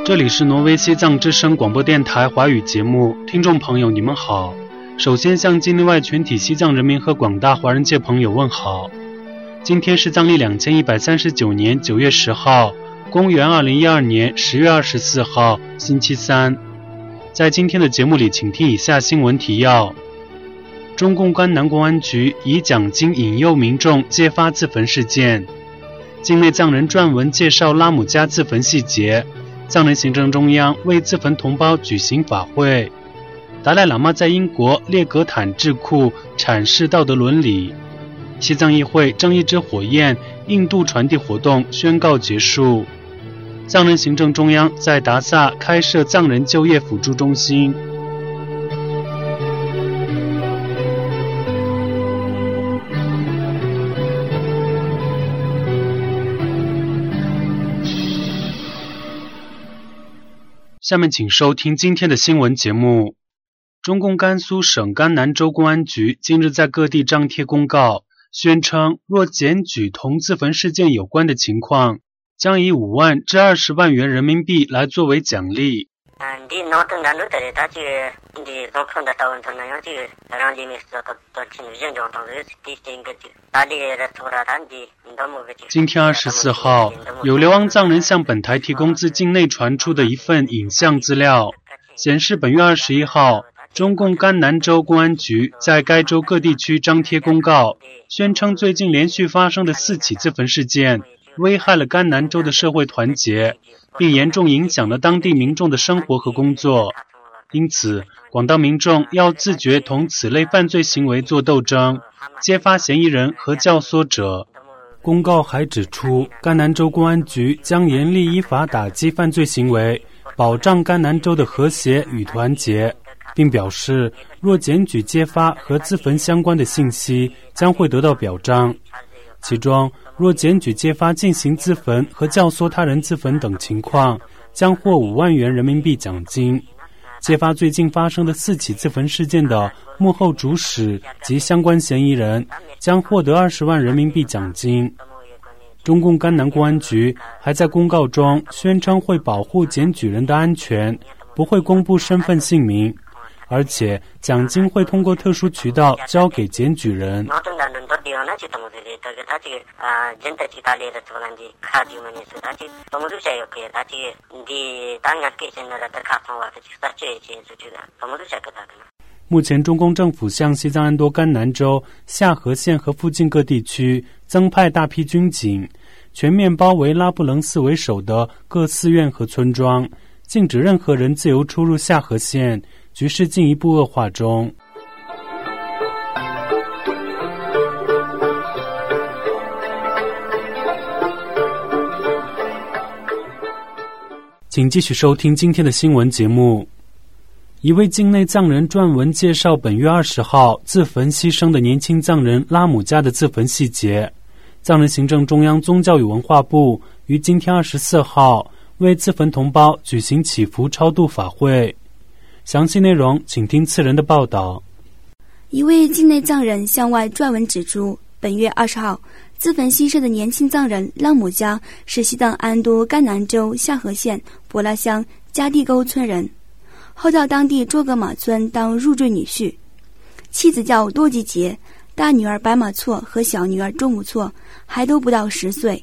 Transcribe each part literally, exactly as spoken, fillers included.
这里是挪威西藏之声广播电台华语节目，听众朋友你们好。首先向境内外全体西藏人民和广大华人界朋友问好。今天是藏历两千一百三十九年九月十号，公元二零一二年十月二十四号，星期三。在今天的节目里，请听以下新闻提要：中共甘南公安局以奖金引诱民众揭发自焚事件；境内藏人撰文介绍拉姆家自焚细节；藏人行政中央为自焚同胞举行法会；达赖喇嘛在英国列格坦智库阐释道德伦理；西藏议会正义之火焰印度传递活动宣告结束；藏人行政中央在达萨开设藏人就业辅助中心。下面请收听今天的新闻节目。中共甘肃省甘南州公安局近日在各地张贴公告，宣称若检举同自焚事件有关的情况，将以五万至二十万元人民币来作为奖励。今天二十四号，有流亡藏人向本台提供自境内传出的一份影像资料，显示本月二十一号，中共甘南州公安局在该州各地区张贴公告，宣称最近连续发生的四起自焚事件危害了甘南州的社会团结，并严重影响了当地民众的生活和工作。因此，广大民众要自觉同此类犯罪行为作斗争，揭发嫌疑人和教唆者。公告还指出，甘南州公安局将严厉依法打击犯罪行为，保障甘南州的和谐与团结，并表示，若检举揭发和自焚相关的信息，将会得到表彰。其中，若检举揭发进行自焚和教唆他人自焚等情况，将获五万元人民币奖金；揭发最近发生的四起自焚事件的幕后主使及相关嫌疑人，将获得二十万人民币奖金。中共甘南公安局还在公告中宣称会保护检举人的安全，不会公布身份姓名，而且奖金会通过特殊渠道交给检举人。目前中共政府向西藏安多甘南州夏河县和附近各地区增派大批军警，全面包围拉布楞寺为首的各寺院和村庄，禁止任何人自由出入夏河县，局势进一步恶化中。请继续收听今天的新闻节目。一位境内藏人撰文介绍本月二十号自焚牺牲的年轻藏人拉姆家的自焚细节。藏人行政中央宗教与文化部于今天二十四号为自焚同胞举行祈福超度法会。详细内容请听次人的报道。 一位境内藏人向外撰文指出，本月二十号自焚牺牲的年轻藏人拉姆家是西藏安都甘南州夏河县博拉乡加地沟村人，后到当地卓格玛村当入赘女婿，妻子叫多吉杰，大女儿白马错和小女儿钟武错还都不到十岁。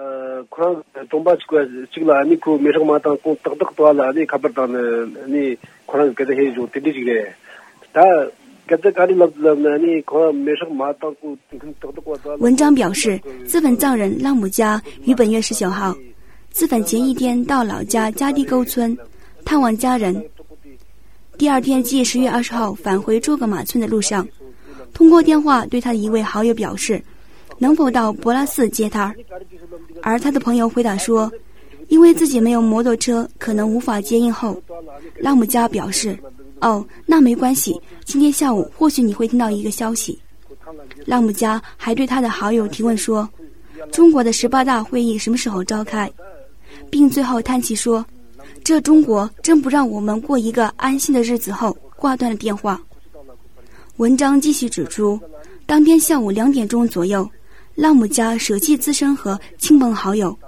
文章表示，自焚藏人拉姆家于本月十九号自焚前一天到老家加地沟村探望家人，第二天即十月二十号返回卓格玛村的路上，通过电话对他的一位好友表示能否到博拉寺接他，而他的朋友回答说因为自己没有摩托车可能无法接应后，拉姆家表示哦，那没关系，今天下午或许你会听到一个消息。拉姆家还对他的好友提问说中国的十八大会议什么时候召开，并最后叹气说这中国真不让我们过一个安心的日子，后挂断了电话。文章继续指出，当天下午两点钟左右，拉姆家舍弃自身和亲朋好友，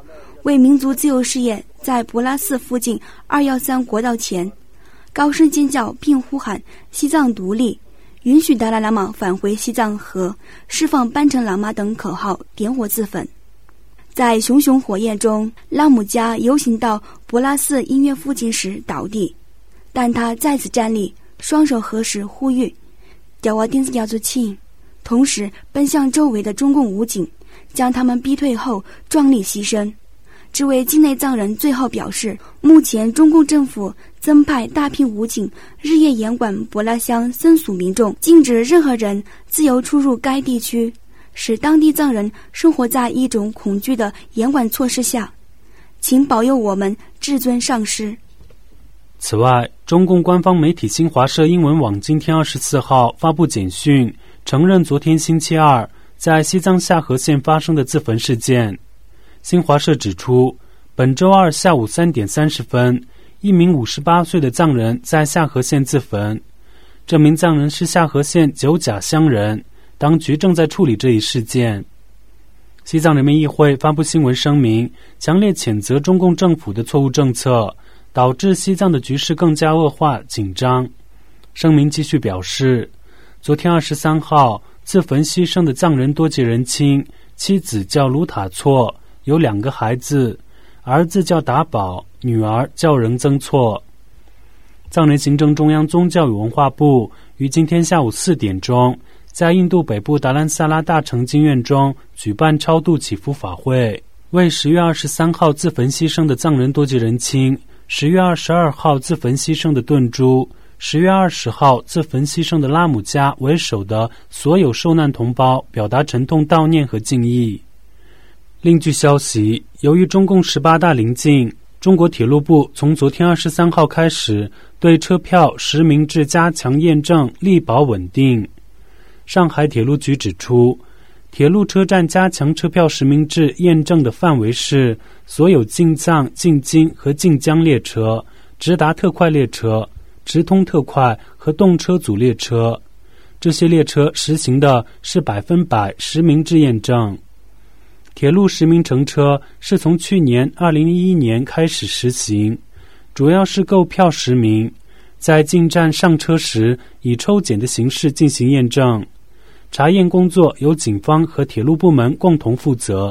为民族自由事业在博拉寺附近二一三国道前高声尖叫并呼喊西藏独立，允许达赖喇嘛返回西藏和释放班城喇嘛等口号点火自焚。在熊熊火焰中，拉姆加游行到博拉寺音乐附近时倒地，但他再次站立，双手合十呼吁屌娃丁斯亚族庆，同时奔向周围的中共武警，将他们逼退后壮烈牺牲。这位境内藏人最后表示，目前中共政府增派大批武警日夜严管博拉乡僧俗民众，禁止任何人自由出入该地区，使当地藏人生活在一种恐惧的严管措施下。请保佑我们至尊上师。 此外，中共官方媒体新华社英文网今天二十四号发布简讯，承认昨天星期二在西藏夏河县发生的自焚事件。新华社指出，本周二下午三点三十分，一名五十八岁的藏人在夏河县自焚。这名藏人是夏河县九甲乡人，当局正在处理这一事件。西藏人民议会发布新闻声明，强烈谴责中共政府的错误政策，导致西藏的局势更加恶化紧张。声明继续表示，昨天二十三号自焚牺牲的藏人多吉仁钦，妻子叫卢塔措，有两个孩子，儿子叫达宝，女儿叫仁增措。藏人行政中央宗教与文化部于今天下午四点钟，在印度北部达兰萨拉大成经院中举办超度祈福法会，为十月二十三号自焚牺牲的藏人多吉仁钦，十月二十二号自焚牺牲的顿珠，十月二十号自焚牺牲的拉姆加为首的所有受难同胞表达沉痛悼念和敬意。另据消息，由于中共十八大临近，中国铁路部从昨天二十三号开始对车票实名制加强验证，力保稳定。上海铁路局指出，铁路车站加强车票实名制验证的范围是所有进藏、进京和进江列车、直达特快列车、直通特快和动车组列车。这些列车实行的是百分百实名制验证。铁路实名乘车是从去年二零一一年开始实行，主要是购票实名，在进站上车时以抽检的形式进行验证。查验工作由警方和铁路部门共同负责。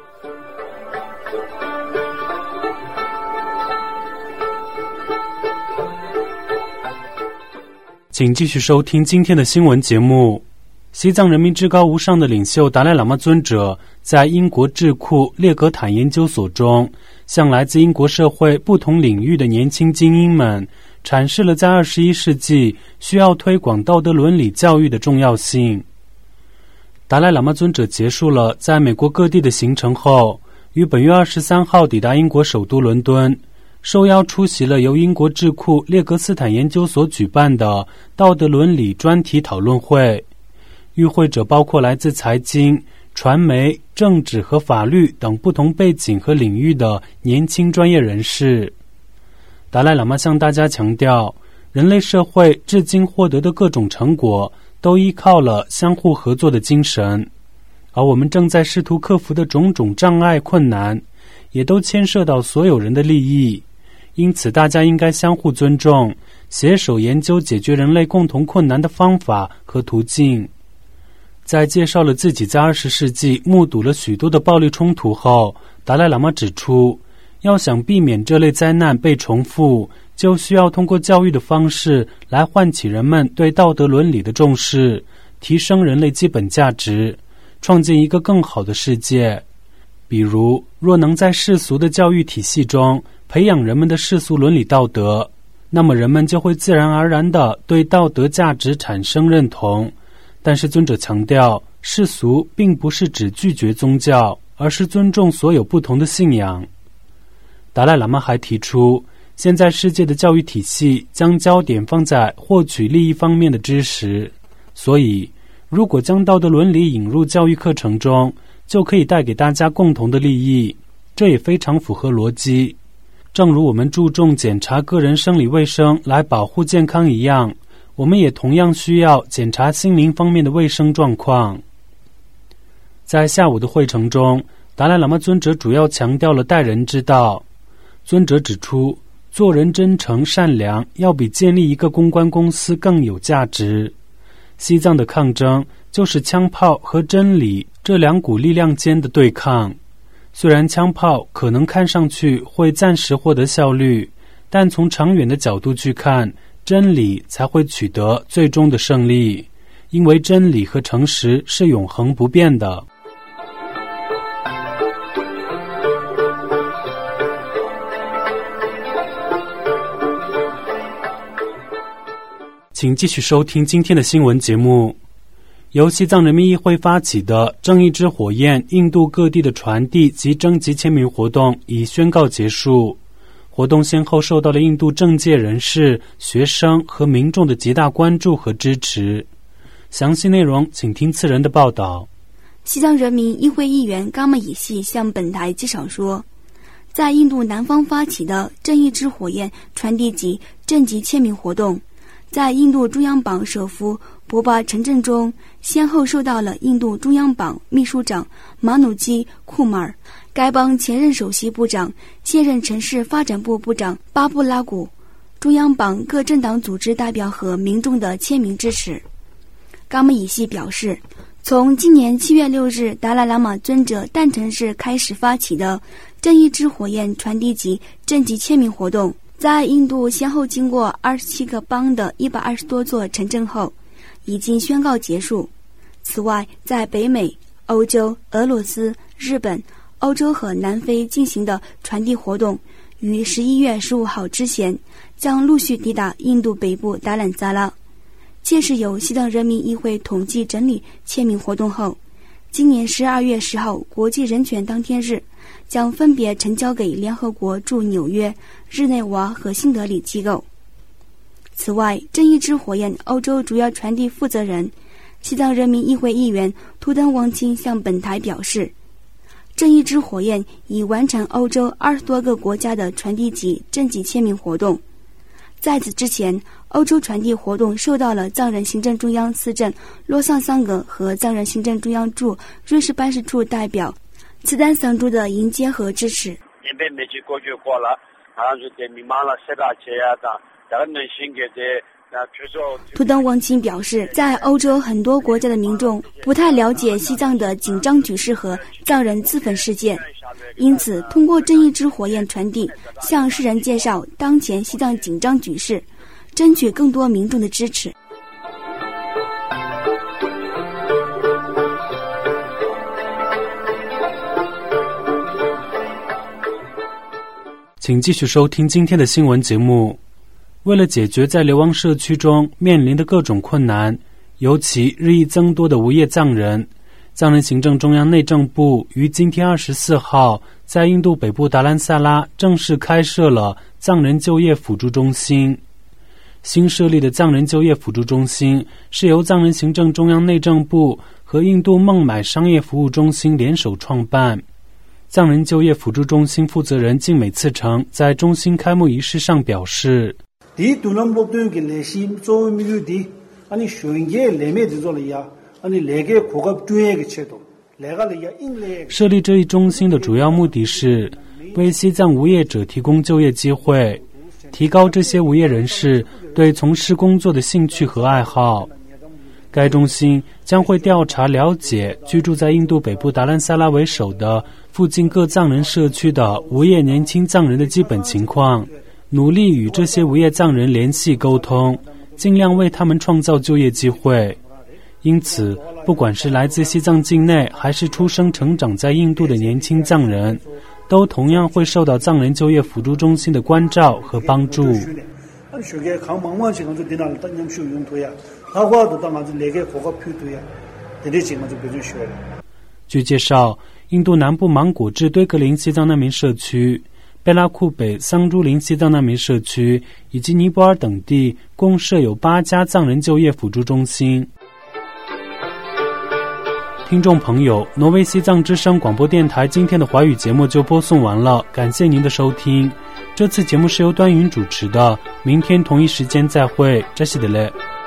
请继续收听今天的新闻节目。西藏人民至高无上的领袖达赖喇嘛尊者在英国智库列格坦研究所中，向来自英国社会不同领域的年轻精英们阐释了在二十一世纪需要推广道德伦理教育的重要性。达赖喇嘛尊者结束了在美国各地的行程后，于本月二十三号抵达英国首都伦敦，受邀出席了由英国智库列格斯坦研究所举办的道德伦理专题讨论会。与会者包括来自财经、传媒、政治和法律等不同背景和领域的年轻专业人士。达赖喇嘛向大家强调，人类社会至今获得的各种成果都依靠了相互合作的精神，而我们正在试图克服的种种障碍困难，也都牵涉到所有人的利益。因此大家应该相互尊重，携手研究解决人类共同困难的方法和途径。在介绍了自己在二十世纪目睹了许多的暴力冲突后，达赖喇嘛指出，要想避免这类灾难被重复，就需要通过教育的方式来唤起人们对道德伦理的重视，提升人类基本价值，创建一个更好的世界。比如，若能在世俗的教育体系中培养人们的世俗伦理道德，那么人们就会自然而然地对道德价值产生认同。但是尊者强调，世俗并不是指拒绝宗教，而是尊重所有不同的信仰。达赖喇嘛还提出，现在世界的教育体系将焦点放在获取利益方面的知识，所以如果将道德伦理引入教育课程中，就可以带给大家共同的利益，这也非常符合逻辑。正如我们注重检查个人生理卫生来保护健康一样，我们也同样需要检查心灵方面的卫生状况。在下午的会程中， 达赖喇嘛尊者主要强调了待人之道。尊者指出，做人真诚善良要比建立一个公关公司更有价值。西藏的抗争就是枪炮和真理这两股力量间的对抗。虽然枪炮可能看上去会暂时获得效率，但从长远的角度去看，真理才会取得最终的胜利，因为真理和诚实是永恒不变的。请继续收听今天的新闻节目。由西藏人民议会发起的正义之火焰印度各地的传递及征集签名活动已宣告结束。活动先后受到了印度政界人士、学生和民众的极大关注和支持。详细内容请听次人的报道。 西藏人民议会议员嘎玛以系向本台介绍说，在印度南方发起的正义之火焰传递及征集签名活动，在印度中央党首富博巴陈振中先后受到了印度中央党秘书长马努基库马尔、该邦前任首席部长、现任城市发展部部长巴布拉古、中央党各政党组织代表和民众的签名支持。嘎玛以系表示，从今年七月六日达赖喇嘛尊者诞辰日开始发起的正义之火焰传递及征集签名活动，在印度先后经过二十七个邦的一百二十多座城镇后，已经宣告结束。此外，在北美、欧洲、俄罗斯、日本、欧洲和南非进行的传递活动，于十一月十五号之前将陆续抵达印度北部达兰萨拉。届时由西藏人民议会统计整理签名活动后，今年十二月十号国际人权当天日，将分别呈交给联合国驻纽约、日内瓦和新德里机构。此外，正义之火焰欧洲主要传递负责人、西藏人民议会议员图登王钦向本台表示，正义之火焰已完成欧洲二十多个国家的传递及征集签名活动。在此之前，欧洲传递活动受到了藏人行政中央司政洛桑桑格和藏人行政中央驻瑞士办事处代表茨丹桑珠的迎接和支持。 过去过了，好像是点名满了十大节呀的，然后能行给的。 图登王钦表示，在欧洲很多国家的民众不太了解西藏的紧张局势和藏人自焚事件，因此通过正义之火焰传递，向世人介绍当前西藏紧张局势，争取更多民众的支持。 请继续收听今天的新闻节目。为了解决在流亡社区中面临的各种困难，尤其日益增多的无业藏人，藏人行政中央内政部于今天二十四号在印度北部达兰萨拉正式开设了藏人就业辅助中心。新设立的藏人就业辅助中心是由藏人行政中央内政部和印度孟买商业服务中心联手创办。藏人就业辅助中心负责人敬美次成在中心开幕仪式上表示，设立这一中心的主要目的是为西藏无业者提供就业机会，提高这些无业人士对从事工作的兴趣和爱好。该中心将会调查了解居住在印度北部达兰萨拉为首的附近各藏人社区的无业年轻藏人的基本情况，努力与这些无业藏人联系沟通，尽量为他们创造就业机会。因此，不管是来自西藏境内还是出生成长在印度的年轻藏人，都同样会受到藏人就业辅助中心的关照和帮助。据介绍，印度南部芒果至堆格林西藏难民社区、贝拉库北桑珠林西藏难民社区以及尼泊尔等地共设有八家藏人就业辅助中心。听众朋友，挪威西藏之声广播电台今天的华语节目就播送完了，感谢您的收听。这次节目是由端云主持的，明天同一时间再会，扎西德勒。